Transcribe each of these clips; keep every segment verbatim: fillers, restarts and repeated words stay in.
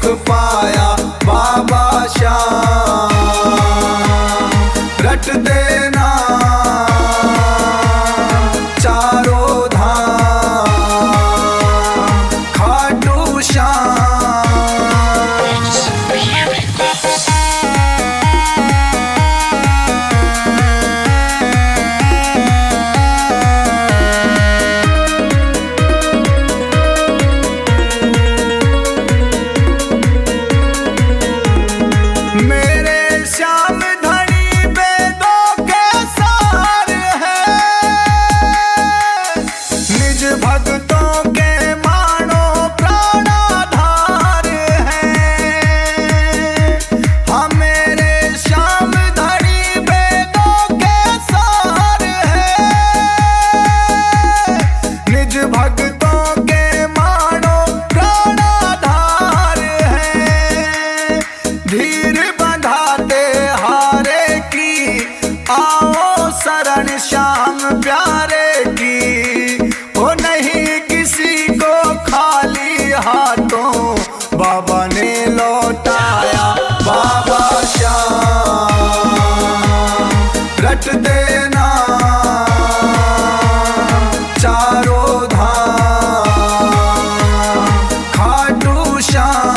सुख पाया बाबा श्याम। रट देना चारों धाम खाटू श्याम। भक्तों के मानो प्राणाधार है, हम मेरे श्याम धनी वेदों के सार है। निज भक्तों के मानो प्राणाधार है, धीर बंधाते हारे की आओ शरण श्याम प्यारे की। हाथों बाबा ने लौटाया बाबा श्याम। रट देना चारों धाम खाटू श्याम।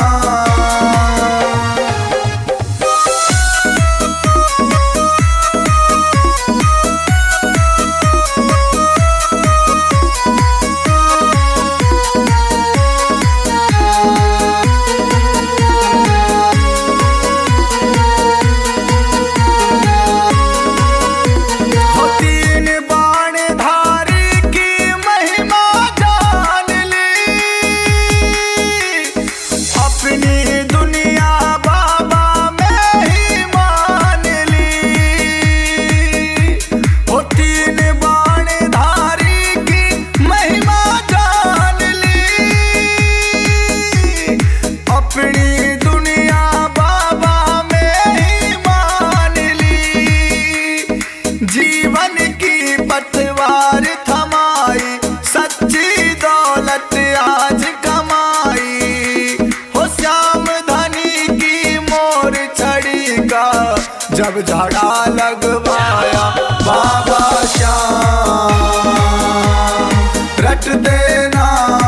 जीवन की पतवार थमाई सच्ची दौलत आज कमाई हो। श्याम धनी की मोर छड़ी का जब झाड़ा लगवाया बाबा श्याम। रट देना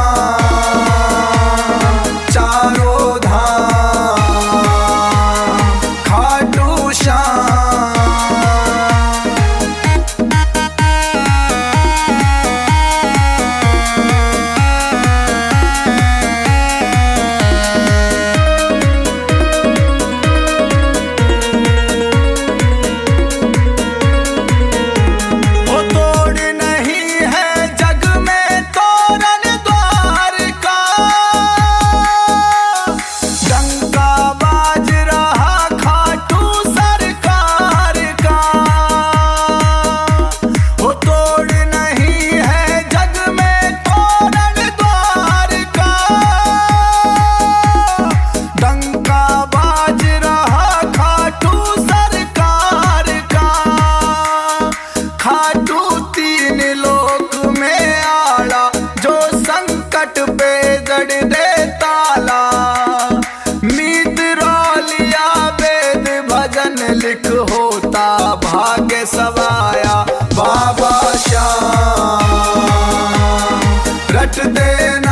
चारों धाम खाटू श्याम। लिख होता भाग्य सवाया बाबा श्याम। रट देना